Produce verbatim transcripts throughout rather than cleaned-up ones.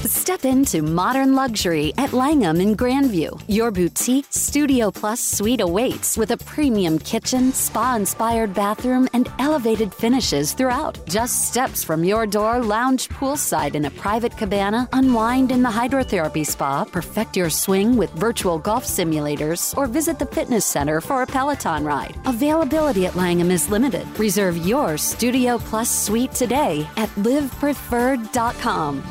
Step into modern luxury at Langham in Grandview. Your boutique Studio Plus suite awaits with a premium kitchen, spa-inspired bathroom, and elevated finishes throughout. Just steps from your door, lounge poolside in a private cabana, unwind in the hydrotherapy spa, perfect your swing with virtual golf simulators, or visit the fitness center for a Peloton ride. Availability at Langham is limited. Reserve your Studio Plus suite today at live preferred dot com.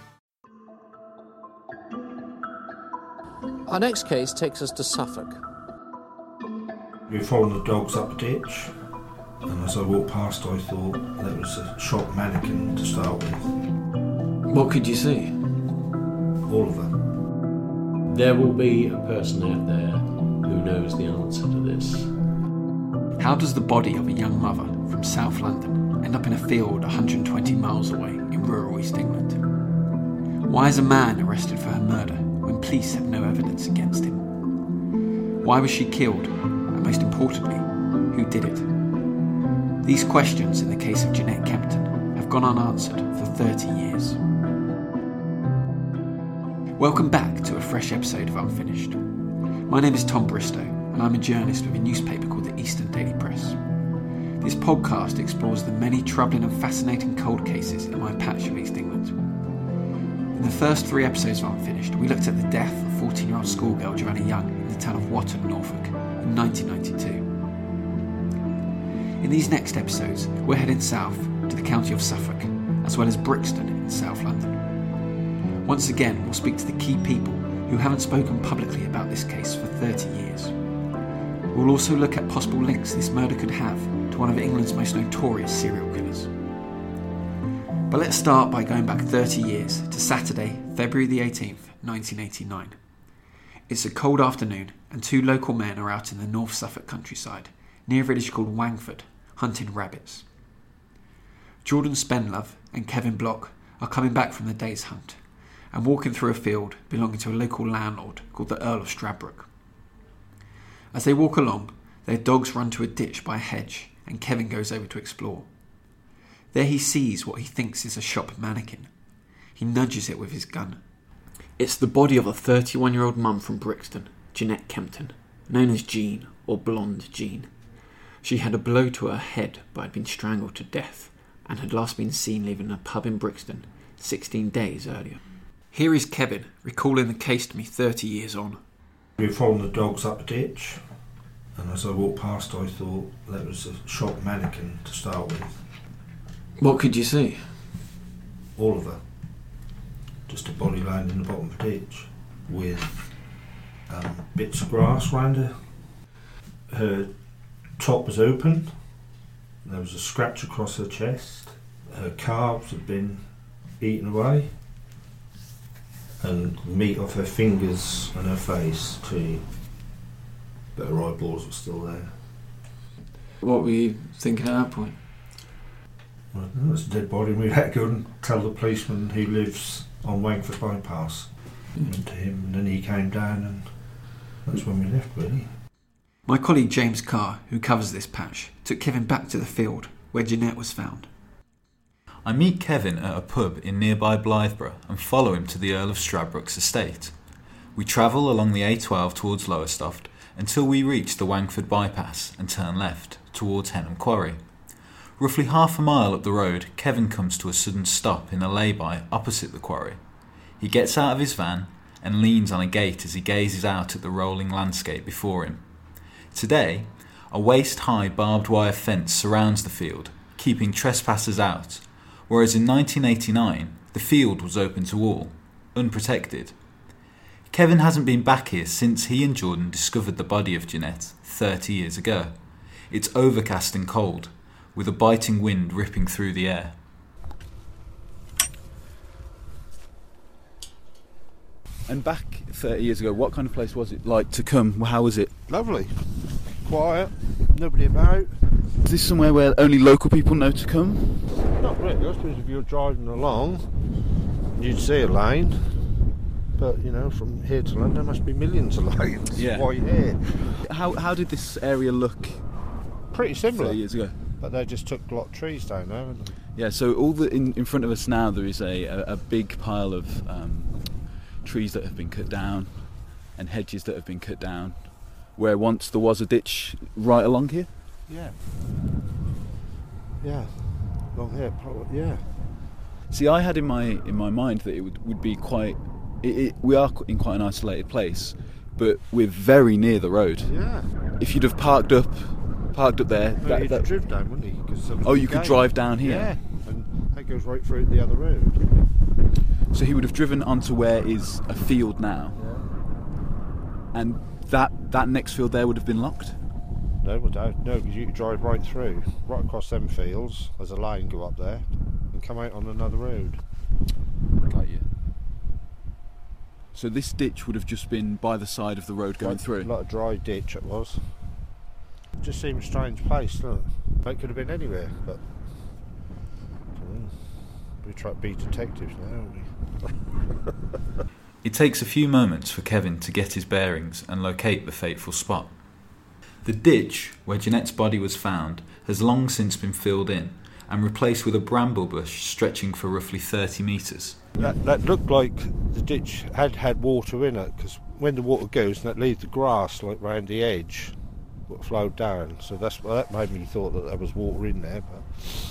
Our next case takes us to Suffolk. We were following the dogs up a ditch, and as I walked past I thought there was a shop mannequin to start with. What could you see? All of them. There will be a person out there who knows the answer to this. How does the body of a young mother from South London end up in a field one hundred twenty miles away in rural East England? Why is a man arrested for her murder when police have no evidence against him? Why was she killed? And most importantly, who did it? These questions in the case of Jeanette Kempton have gone unanswered for thirty years. Welcome back to a fresh episode of Unfinished. My name is Tom Bristow, and I'm a journalist with a newspaper called the Eastern Daily Press. This podcast explores the many troubling and fascinating cold cases in my patch of East England. In the first three episodes of Unfinished, we looked at the death of fourteen-year-old schoolgirl Joanna Young in the town of Watton, Norfolk, in nineteen ninety-two. In these next episodes, we're heading south to the county of Suffolk, as well as Brixton in South London. Once again, we'll speak to the key people who haven't spoken publicly about this case for thirty years. We'll also look at possible links this murder could have to one of England's most notorious serial killers. But let's start by going back thirty years to Saturday, February the eighteenth, nineteen eighty-nine. It's a cold afternoon and two local men are out in the North Suffolk countryside, near a village called Wangford, hunting rabbits. Jordan Spenlove and Kevin Block are coming back from the day's hunt and walking through a field belonging to a local landlord called the Earl of Stradbroke. As they walk along, their dogs run to a ditch by a hedge and Kevin goes over to explore. There he sees what he thinks is a shop mannequin. He nudges it with his gun. It's the body of a thirty-one-year-old mum from Brixton, Jeanette Kempton, known as Jean or Blonde Jean. She had a blow to her head but had been strangled to death and had last been seen leaving a pub in Brixton sixteen days earlier. Here is Kevin recalling the case to me thirty years on. We were following the dogs up a ditch, and as I walked past I thought there was a shop mannequin to start with. What could you see? All of her. Just a body lying in the bottom of the ditch with um, bits of grass round her. Her top was open. There was a scratch across her chest. Her calves had been eaten away. And meat off her fingers and her face too. But her eyeballs were still there. What were you thinking at that point? Well, that's a dead body. We had to go and tell the policeman who lives on Wangford Bypass. Mm. And to him, and then he came down, and that's when we left, really. My colleague James Carr, who covers this patch, took Kevin back to the field where Jeanette was found. I meet Kevin at a pub in nearby Blytheborough and follow him to the Earl of Stradbroke's estate. We travel along the A twelve towards Lowestoft until we reach the Wangford Bypass and turn left towards Henham Quarry. Roughly half a mile up the road, Kevin comes to a sudden stop in a lay-by opposite the quarry. He gets out of his van and leans on a gate as he gazes out at the rolling landscape before him. Today, a waist-high barbed wire fence surrounds the field, keeping trespassers out, whereas in nineteen eighty-nine, the field was open to all, unprotected. Kevin hasn't been back here since he and Jordan discovered the body of Jeanette thirty years ago. It's overcast and cold, with a biting wind ripping through the air. And back thirty years ago, what kind of place was it like to come? How was it? Lovely. Quiet. Nobody about. Is this somewhere where only local people know to come? Not really. I suppose if you're driving along, you'd see a lane. But, you know, from here to London, there must be millions of lanes. Yeah. Why here? How how did this area look Pretty similar. thirty years ago? But they just took a lot of trees down there, haven't they? Yeah, so all the in, in front of us now there is a, a, a big pile of um, trees that have been cut down and hedges that have been cut down, where once there was a ditch right along here. Yeah. Yeah. Along here, probably, yeah. See, I had in my in my mind that it would, would be quite... It, it, we are in quite an isolated place, but we're very near the road. Yeah. If you'd have parked up parked up there... No, that, he'd that, have driven down, wouldn't he? 'Cause there was oh, a you could gate. drive down here? Yeah, and that goes right through the other road. So he would have driven onto where is a field now, Yeah. and that that next field there would have been locked? No, we don't. No, because you could drive right through, right across them fields, there's a line go up there, and come out on another road. Got you. So this ditch would have just been by the side of the road going like, through? Like a dry ditch it was. It just seemed a strange place, doesn't it? It could have been anywhere, but... I don't know. We try to be detectives now, don't we? It takes a few moments for Kevin to get his bearings and locate the fateful spot. The ditch where Jeanette's body was found has long since been filled in and replaced with a bramble bush stretching for roughly thirty metres. That, that looked like the ditch had had water in it, because when the water goes, that leaves the grass like round the edge, what flowed down. So that's well, that made me thought that there was water in there, but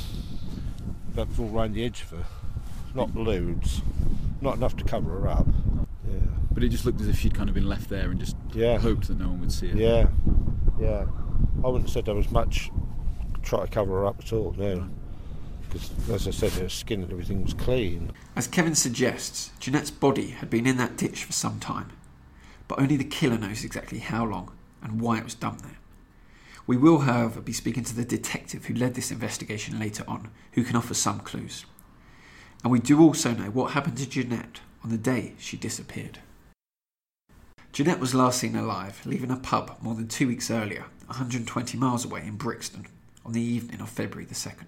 that was all round the edge of her. Not loads, not enough to cover her up. Yeah, But it just looked as if she'd kind of been left there and just Yeah. hoped that no one would see her. yeah, yeah. I wouldn't have said there was much to try to cover her up at all. No, because as I said, her skin and everything was clean. As Kevin suggests, Jeanette's body had been in that ditch for some time, but only the killer knows exactly how long and why it was dumped there. We will, however, be speaking to the detective who led this investigation later on, who can offer some clues. And we do also know what happened to Jeanette on the day she disappeared. Jeanette was last seen alive, leaving a pub more than two weeks earlier, one hundred twenty miles away in Brixton, on the evening of February the second.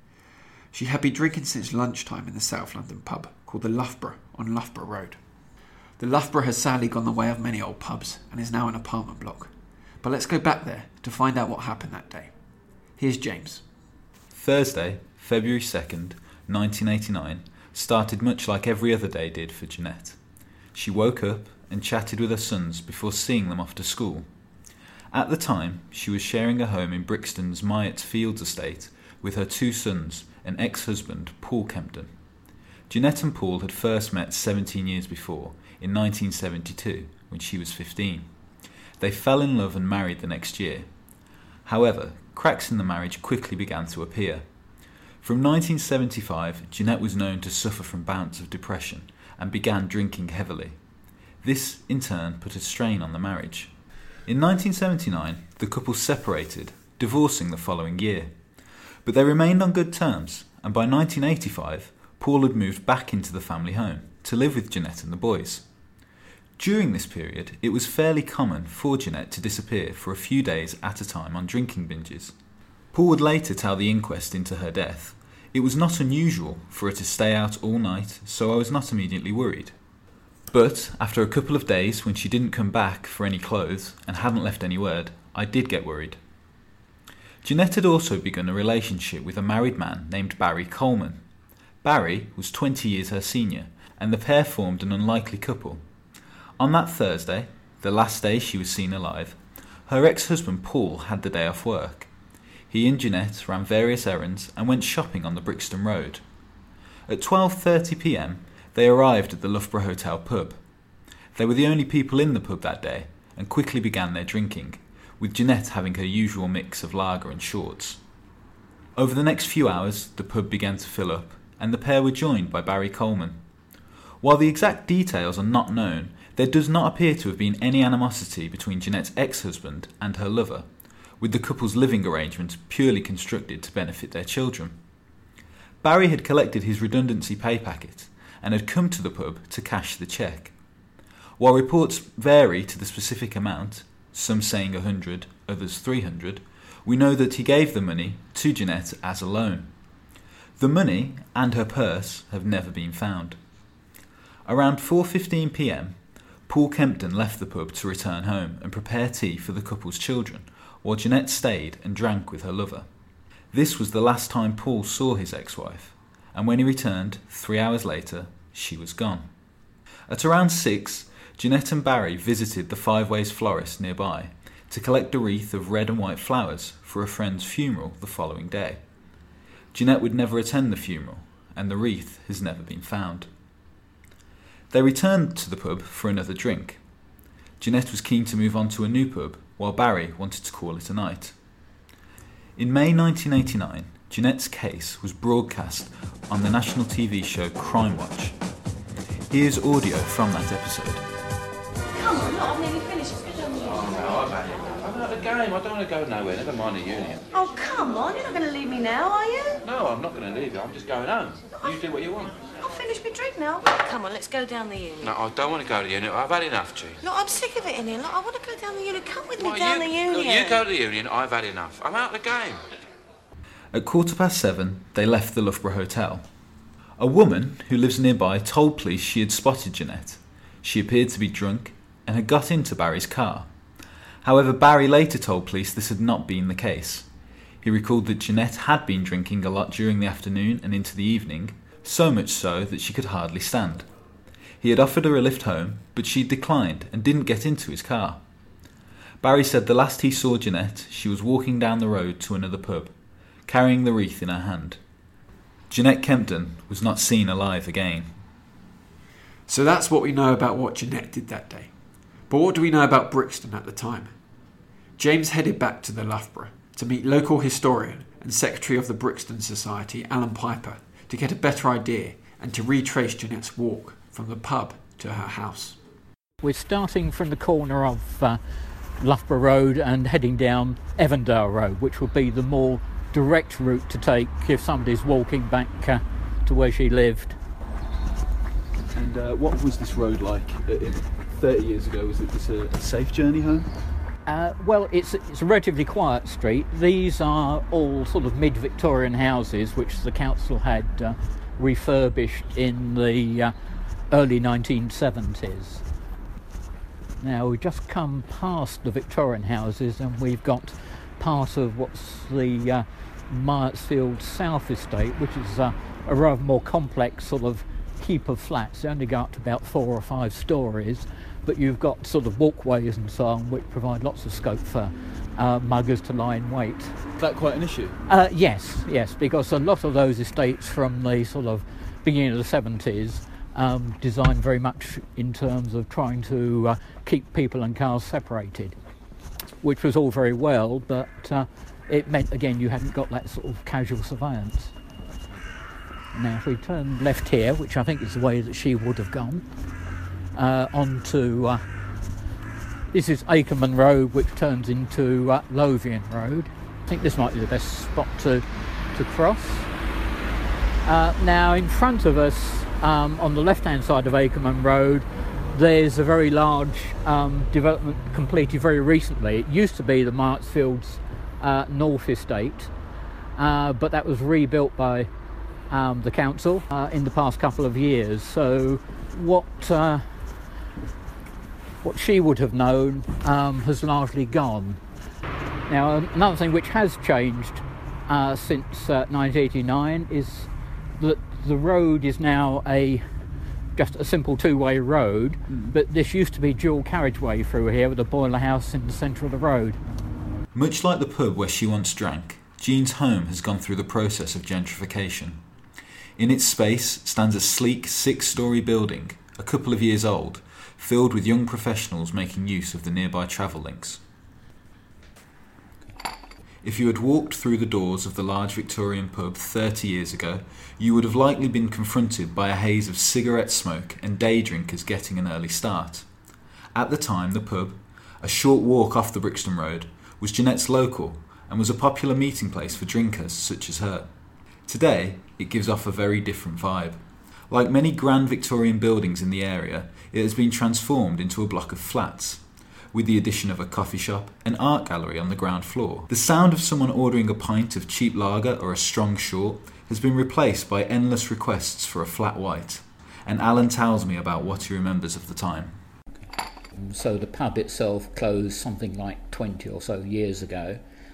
She had been drinking since lunchtime in the South London pub called the Loughborough on Loughborough Road. The Loughborough has sadly gone the way of many old pubs and is now an apartment block. But let's go back there to find out what happened that day. Here's James. Thursday, February second, nineteen eighty-nine, started much like every other day did for Jeanette. She woke up and chatted with her sons before seeing them off to school. At the time, she was sharing a home in Brixton's Myatt Fields estate with her two sons and ex-husband Paul Kempton. Jeanette and Paul had first met seventeen years before, in nineteen seventy-two, when she was fifteen. They fell in love and married the next year. However, cracks in the marriage quickly began to appear. From nineteen seventy-five, Jeanette was known to suffer from bouts of depression and began drinking heavily. This, in turn, put a strain on the marriage. In nineteen seventy-nine, the couple separated, divorcing the following year. But they remained on good terms, and by nineteen eighty-five, Paul had moved back into the family home to live with Jeanette and the boys. During this period, it was fairly common for Jeanette to disappear for a few days at a time on drinking binges. Paul would later tell the inquest into her death, "It was not unusual for her to stay out all night, so I was not immediately worried. But after a couple of days when she didn't come back for any clothes and hadn't left any word, I did get worried." Jeanette had also begun a relationship with a married man named Barry Coleman. Barry was twenty years her senior, and the pair formed an unlikely couple. On that Thursday, the last day she was seen alive, her ex-husband Paul had the day off work. He and Jeanette ran various errands and went shopping on the Brixton Road. At twelve thirty p m, they arrived at the Loughborough Hotel pub. They were the only people in the pub that day and quickly began their drinking, with Jeanette having her usual mix of lager and shorts. Over the next few hours, the pub began to fill up, and the pair were joined by Barry Coleman. While the exact details are not known, there does not appear to have been any animosity between Jeanette's ex-husband and her lover, with the couple's living arrangements purely constructed to benefit their children. Barry had collected his redundancy pay packet and had come to the pub to cash the cheque. While reports vary to the specific amount, some saying one hundred, others three hundred, we know that he gave the money to Jeanette as a loan. The money and her purse have never been found. Around four fifteen p m, Paul Kempton left the pub to return home and prepare tea for the couple's children, while Jeanette stayed and drank with her lover. This was the last time Paul saw his ex-wife, and when he returned, three hours later, she was gone. At around six, Jeanette and Barry visited the Five Ways florist nearby to collect a wreath of red and white flowers for a friend's funeral the following day. Jeanette would never attend the funeral, and the wreath has never been found. They returned to the pub for another drink. Jeanette was keen to move on to a new pub, while Barry wanted to call it a night. In May nineteen eighty-nine, Jeanette's case was broadcast on the national T V show Crime Watch. Here's audio from that episode. Come on, look, I've nearly finished. It's good on you. Oh, no, I've had it. I've had the game. I don't want to go nowhere. Never mind the union. Oh, come on. You're not going to leave me now, are you? No, I'm not going to leave you. I'm just going home. You do what you want. I'll finish my drink now. Come on, let's go down the union. No, I don't want to go to the union. I've had enough, G. Look, I'm sick of it in here. Look, I want to go down the union. Come with me Well, down you, the union. Look, you go to the union. I've had enough. I'm out of the game. At quarter past seven, they left the Loughborough Hotel. A woman who lives nearby told police she had spotted Jeanette. She appeared to be drunk and had got into Barry's car. However, Barry later told police this had not been the case. He recalled that Jeanette had been drinking a lot during the afternoon and into the evening, so much so that she could hardly stand. He had offered her a lift home, but she declined and didn't get into his car. Barry said the last he saw Jeanette, she was walking down the road to another pub, carrying the wreath in her hand. Jeanette Kempton was not seen alive again. So that's what we know about what Jeanette did that day. But what do we know about Brixton at the time? James headed back to the Loughborough to meet local historian and secretary of the Brixton Society, Alan Piper, to get a better idea and to retrace Jeanette's walk from the pub to her house. We're starting from the corner of uh, Loughborough Road and heading down Evandale Road, which would be the more direct route to take if somebody's walking back uh, to where she lived. And uh, what was this road like uh, thirty years ago? Was it this a, a safe journey home? Uh, well, it's, it's a relatively quiet street. These are all sort of mid-Victorian houses which the council had uh, refurbished in the uh, early nineteen seventies. Now, we've just come past the Victorian houses and we've got part of what's the uh, Myersfield South Estate, which is uh, a rather more complex sort of heap of flats. They only go up to about four or five stories, but you've got sort of walkways and so on which provide lots of scope for uh, muggers to lie in wait. Is that quite an issue? Uh, yes, yes, because a lot of those estates from the sort of beginning of the seventies um, designed very much in terms of trying to uh, keep people and cars separated, which was all very well, but uh, it meant, again, you hadn't got that sort of casual surveillance. Now, if we turn left here, which I think is the way that she would have gone, uh, onto, uh, this is Akerman Road, which turns into uh, Lothian Road. I think this might be the best spot to, to cross. Uh, now, in front of us, um, on the left-hand side of Akerman Road, there's a very large um, development completed very recently. It used to be the Myersfield's uh, North Estate, uh, but that was rebuilt by um, the council uh, in the past couple of years. So what uh, what she would have known um, has largely gone. Now, another thing which has changed uh, since uh, nineteen eighty-nine is that the road is now a just a simple two-way road, mm. but this used to be dual carriageway through here with a boiler house in the centre of the road. Much like the pub where she once drank, Jean's home has gone through the process of gentrification. In its space stands a sleek six-storey building, a couple of years old, filled with young professionals making use of the nearby travel links. If you had walked through the doors of the large Victorian pub thirty years ago, you would have likely been confronted by a haze of cigarette smoke and day drinkers getting an early start. At the time, the pub, a short walk off the Brixton Road, was Jeanette's local and was a popular meeting place for drinkers such as her. Today, it gives off a very different vibe. Like many grand Victorian buildings in the area, it has been transformed into a block of flats, with the addition of a coffee shop and art gallery on the ground floor. The sound of someone ordering a pint of cheap lager or a strong short has been replaced by endless requests for a flat white, and Alan tells me about what he remembers of the time. So the pub itself closed something like twenty or so years ago,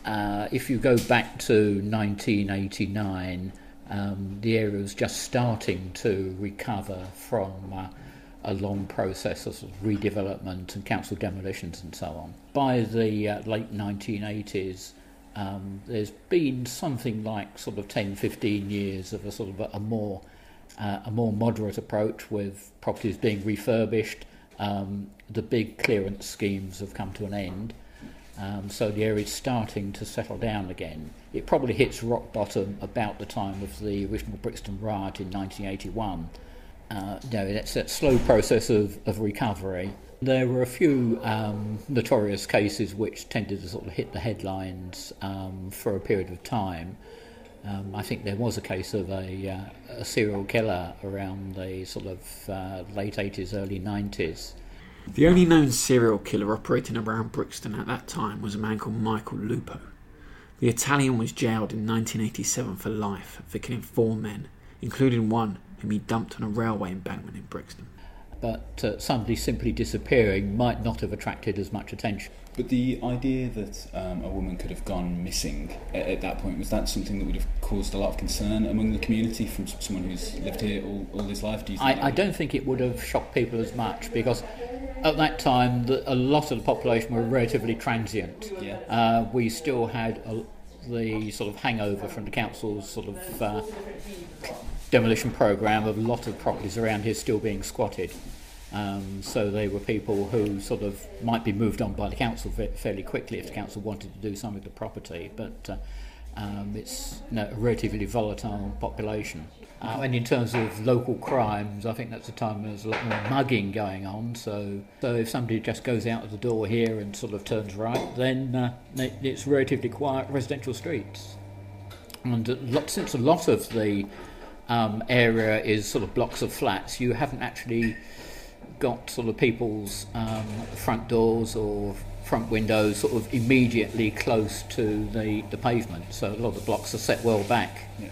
uh, if you go back to nineteen eighty-nine, um, the area was just starting to recover from uh, a long process of, sort of redevelopment and council demolitions and so on. By the uh, late nineteen eighties, um, there's been something like sort of ten, fifteen years of a sort of a, a more uh, a more moderate approach, with properties being refurbished. Um, the big clearance schemes have come to an end, um, so the area is starting to settle down again. It probably hits rock bottom about the time of the original Brixton riot in nineteen eighty-one. Uh, you know, it's a slow process of, of recovery. There were a few um, notorious cases which tended to sort of hit the headlines um, for a period of time. Um, I think there was a case of a, uh, a serial killer around the sort of uh, late eighties, early nineties. The only known serial killer operating around Brixton at that time was a man called Michael Lupo. The Italian was jailed in nineteen eighty-seven for life for killing four men, including one whom he dumped on a railway embankment in Brixton. But uh, somebody simply disappearing might not have attracted as much attention. But the idea that um, a woman could have gone missing at, at that point, was that something that would have caused a lot of concern among the community from someone who's lived here all, all his life? Do you think I, I don't think it would have shocked people as much, because at that time the, a lot of the population were relatively transient. Yeah. Uh, we still had a, the sort of hangover from the council's sort of uh, demolition programme of a lot of properties around here still being squatted. Um, so they were people who sort of might be moved on by the council fairly quickly if the council wanted to do something with the property, but uh, um, it's you know, a relatively volatile population. Uh, and in terms of local crimes, I think that's a time when there's a lot more mugging going on, so so if somebody just goes out of the door here and sort of turns right, then uh, it's relatively quiet residential streets. And a lot, since a lot of the um, area is sort of blocks of flats, you haven't actually got sort of people's um, front doors or front windows sort of immediately close to the, the pavement, so a lot of the blocks are set well back. Yeah.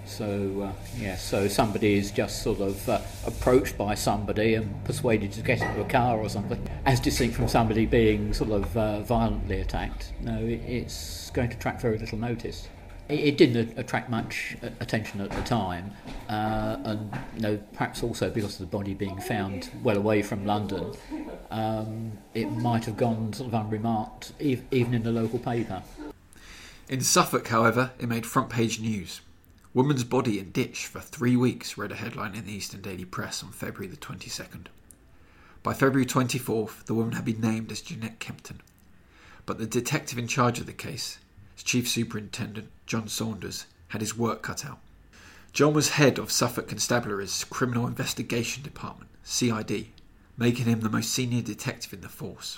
So uh, yeah, so somebody is just sort of uh, approached by somebody and persuaded to get into a car or something, as distinct from somebody being sort of uh, violently attacked. No, it, it's going to attract very little notice. It, it didn't attract much attention at the time, uh, and you know, perhaps also because of the body being found well away from London, um, it might have gone sort of unremarked, ev- even in the local paper. In Suffolk, however, it made front page news. Woman's body in ditch for three weeks, read a headline in the Eastern Daily Press on February the twenty-second. By February twenty-fourth, the woman had been named as Jeanette Kempton. But the detective in charge of the case, Chief Superintendent John Saunders, had his work cut out. John was head of Suffolk Constabulary's Criminal Investigation Department, C I D, making him the most senior detective in the force.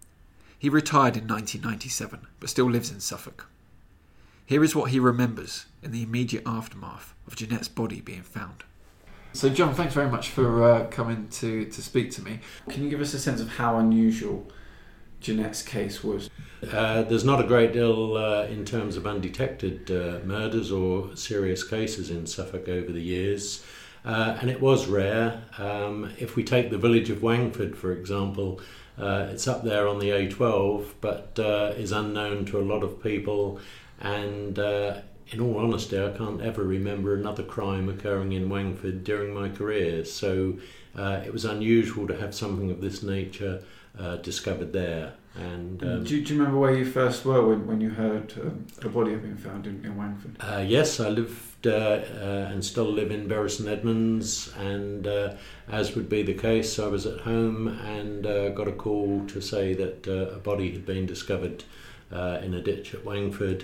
He retired in nineteen ninety-seven, but still lives in Suffolk. Here is what he remembers in the immediate aftermath of Jeanette's body being found. So John, thanks very much for uh, coming to, to speak to me. Can you give us a sense of how unusual Jeanette's case was? Uh, there's not a great deal uh, in terms of undetected uh, murders or serious cases in Suffolk over the years, uh, and it was rare. Um, if we take the village of Wangford, for example, uh, it's up there on the A twelve, but uh, is unknown to a lot of people. And uh, in all honesty, I can't ever remember another crime occurring in Wangford during my career. So uh, it was unusual to have something of this nature uh, discovered there. And um, do, do you remember where you first were when, when you heard um, a body had been found in, in Wangford? Uh, yes, I lived uh, uh, and still live in Bury St Edmunds, and uh, as would be the case, I was at home and uh, got a call to say that uh, a body had been discovered uh, in a ditch at Wangford.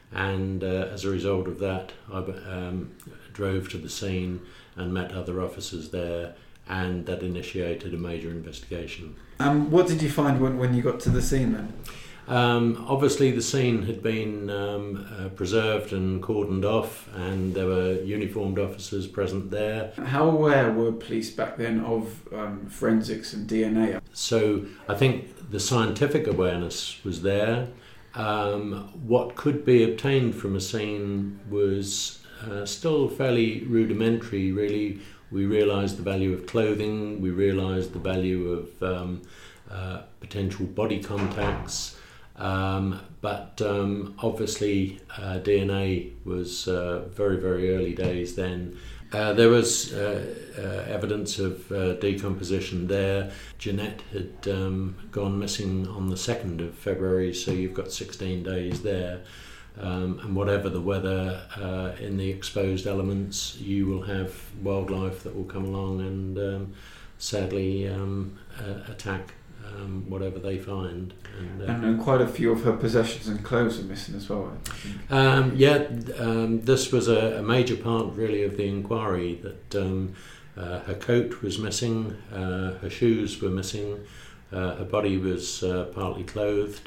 And uh, as a result of that, I um, drove to the scene and met other officers there, and that initiated a major investigation. Um, what did you find when, when you got to the scene then? Um, obviously the scene had been um, uh, preserved and cordoned off, and there were uniformed officers present there. How aware were police back then of um, forensics and D N A? So I think the scientific awareness was there. Um, what could be obtained from a scene was uh, still fairly rudimentary, really. We realised the value of clothing, we realised the value of um, uh, potential body contacts, Um, but um, obviously uh, D N A was uh, very, very early days then. Uh, there was uh, uh, evidence of uh, decomposition there. Jeanette had um, gone missing on the second of February, so you've got sixteen days there. Um, and whatever the weather uh, in the exposed elements, you will have wildlife that will come along and um, sadly um, uh, attack um, whatever they find. And, uh, and, and quite a few of her possessions and clothes are missing as well, I think. Um, yeah, um, this was a, a major part really of the inquiry, that um, uh, her coat was missing, uh, her shoes were missing, uh, her body was uh, partly clothed,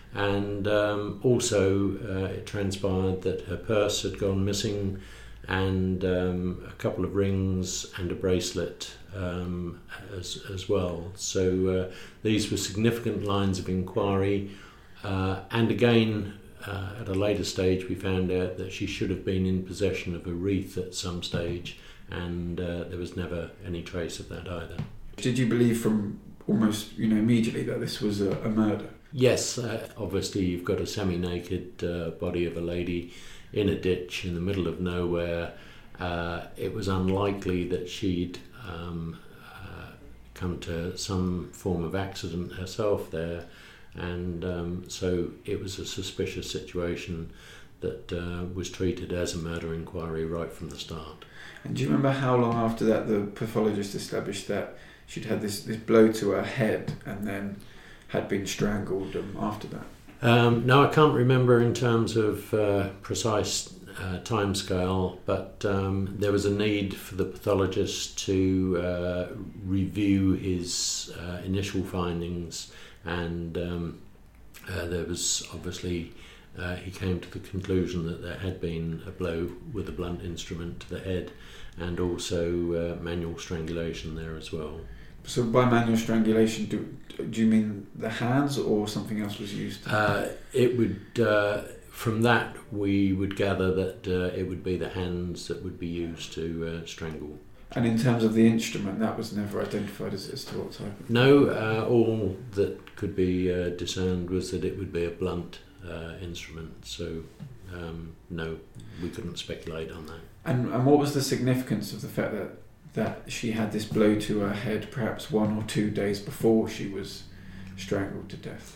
and um, also uh, it transpired that her purse had gone missing, and um, a couple of rings and a bracelet um, as, as well. So uh, these were significant lines of inquiry, uh, and again uh, at a later stage we found out that she should have been in possession of a wreath at some stage, and uh, there was never any trace of that either. Did you believe from almost you know immediately that this was a, a murder? Yes, uh, obviously you've got a semi-naked uh, body of a lady in a ditch in the middle of nowhere. Uh, it was unlikely that she'd um, uh, come to some form of accident herself there, and um, so it was a suspicious situation that uh, was treated as a murder inquiry right from the start. And do you remember how long after that the pathologist established that she'd had this, this blow to her head and then had been strangled um, after that? Um, no, I can't remember in terms of uh, precise uh, timescale, but um, there was a need for the pathologist to uh, review his uh, initial findings, and um, uh, there was obviously uh, he came to the conclusion that there had been a blow with a blunt instrument to the head, and also uh, manual strangulation there as well. So by manual strangulation, do do you mean the hands or something else was used? Uh, it would, uh, from that we would gather that uh, it would be the hands that would be used to uh, strangle. And in terms of the instrument, that was never identified as, as to what type? No, uh, all that could be uh, discerned was that it would be a blunt uh, instrument, so um, no, we couldn't speculate on that. And, and what was the significance of the fact that that she had this blow to her head perhaps one or two days before she was strangled to death?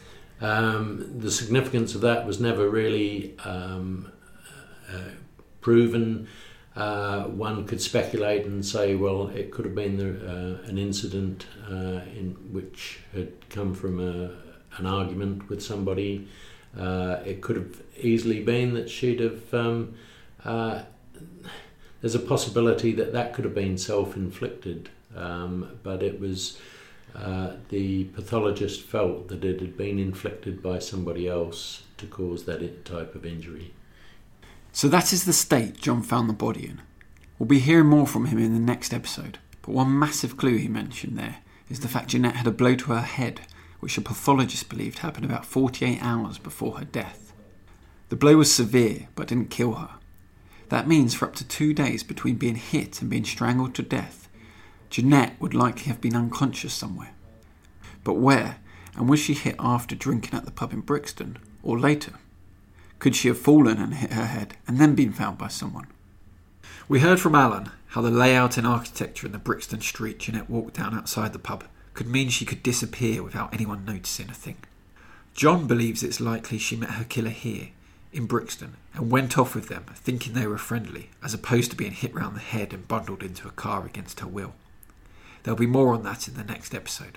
Um, the significance of that was never really um, uh, proven. Uh, one could speculate and say, well, it could have been the, uh, an incident uh, in which had come from a, an argument with somebody. Uh, it could have easily been that she'd have... Um, uh, There's a possibility that that could have been self-inflicted, um, but it was uh, the pathologist felt that it had been inflicted by somebody else to cause that type of injury. So that is the state John found the body in. We'll be hearing more from him in the next episode, but one massive clue he mentioned there is the fact Jeanette had a blow to her head, which a pathologist believed happened about forty-eight hours before her death. The blow was severe, but didn't kill her. That means for up to two days between being hit and being strangled to death, Jeanette would likely have been unconscious somewhere. But where, and was she hit after drinking at the pub in Brixton, or later? Could she have fallen and hit her head and then been found by someone? We heard from Alan how the layout and architecture in the Brixton street Jeanette walked down outside the pub could mean she could disappear without anyone noticing a thing. John believes it's likely she met her killer here, in Brixton, and went off with them thinking they were friendly, as opposed to being hit round the head and bundled into a car against her will. There'll be more on that in the next episode.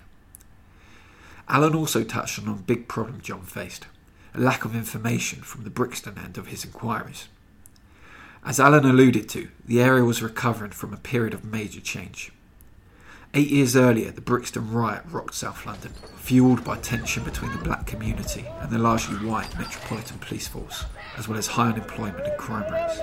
Alan also touched on a big problem John faced, a lack of information from the Brixton end of his inquiries. As Alan alluded to, the area was recovering from a period of major change. Eight years earlier, the Brixton riot rocked South London, fuelled by tension between the black community and the largely white Metropolitan Police Force, as well as high unemployment and crime rates.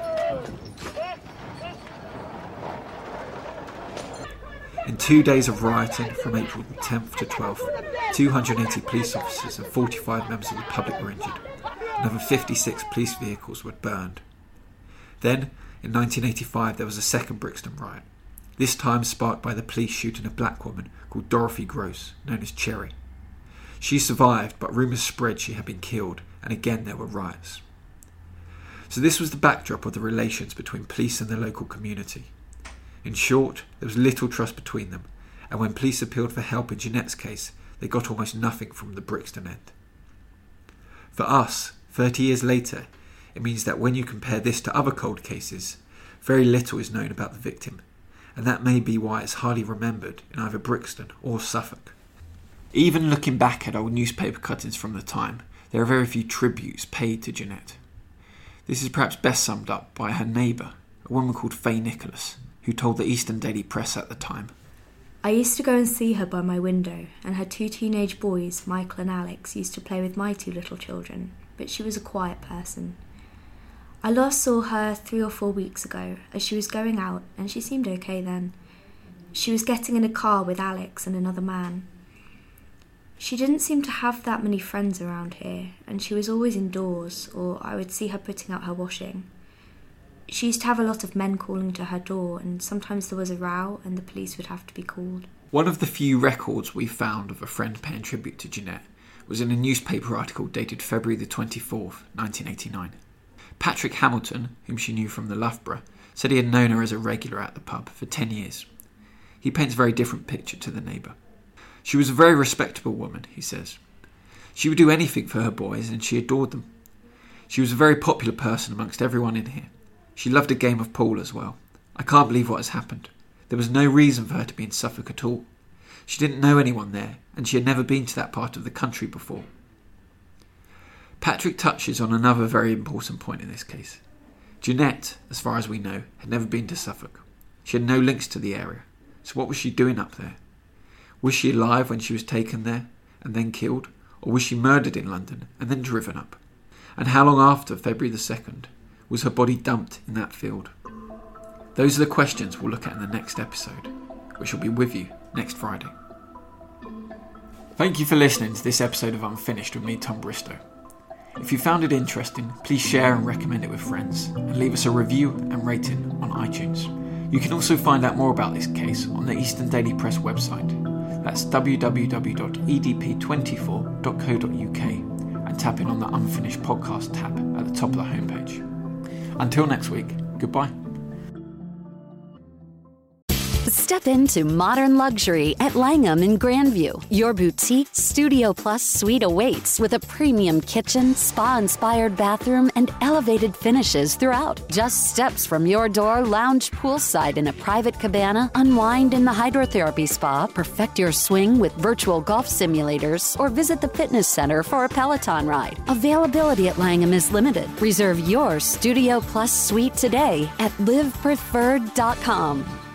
In two days of rioting, from April the tenth to twelfth, two hundred eighty police officers and forty-five members of the public were injured, and over fifty-six police vehicles were burned. Then, in nineteen eighty-five, there was a second Brixton riot, this time sparked by the police shooting a black woman called Dorothy Gross, known as Cherry. She survived, but rumours spread she had been killed, and again there were riots. So this was the backdrop of the relations between police and the local community. In short, there was little trust between them, and when police appealed for help in Jeanette's case, they got almost nothing from the Brixton end. For us, thirty years later, it means that when you compare this to other cold cases, very little is known about the victim, and that may be why it's hardly remembered in either Brixton or Suffolk. Even looking back at old newspaper cuttings from the time, there are very few tributes paid to Jeanette. This is perhaps best summed up by her neighbour, a woman called Faye Nicholas, who told the Eastern Daily Press at the time, "I used to go and see her by my window, and her two teenage boys, Michael and Alex, used to play with my two little children, but she was a quiet person. I last saw her three or four weeks ago, as she was going out, and she seemed okay then. She was getting in a car with Alex and another man. She didn't seem to have that many friends around here, and she was always indoors, or I would see her putting out her washing. She used to have a lot of men calling to her door, and sometimes there was a row and the police would have to be called." One of the few records we found of a friend paying tribute to Jeanette was in a newspaper article dated February the twenty-fourth, nineteen eighty-nine. Patrick Hamilton, whom she knew from the Loughborough, said he had known her as a regular at the pub for ten years. He paints a very different picture to the neighbour. "She was a very respectable woman," he says. "She would do anything for her boys, and she adored them. She was a very popular person amongst everyone in here. She loved a game of pool as well. I can't believe what has happened. There was no reason for her to be in Suffolk at all. She didn't know anyone there, and she had never been to that part of the country before." Patrick touches on another very important point in this case. Jeanette, as far as we know, had never been to Suffolk. She had no links to the area. So what was she doing up there? Was she alive when she was taken there and then killed, or was she murdered in London and then driven up? And how long after February the second was her body dumped in that field? Those are the questions we'll look at in the next episode, which will be with you next Friday. Thank you for listening to this episode of Unfinished with me, Tom Bristow. If you found it interesting, please share and recommend it with friends, and leave us a review and rating on iTunes. You can also find out more about this case on the Eastern Daily Press website. That's w w w dot e d p twenty-four dot co dot u k and tap in on the Unfinished Podcast tab at the top of the homepage. Until next week, goodbye. Step into modern luxury at Langham in Grandview. Your boutique Studio Plus suite awaits with a premium kitchen, spa-inspired bathroom, and elevated finishes throughout. Just steps from your door, lounge poolside in a private cabana, unwind in the hydrotherapy spa, perfect your swing with virtual golf simulators, or visit the fitness center for a Peloton ride. Availability at Langham is limited. Reserve your Studio Plus suite today at live preferred dot com.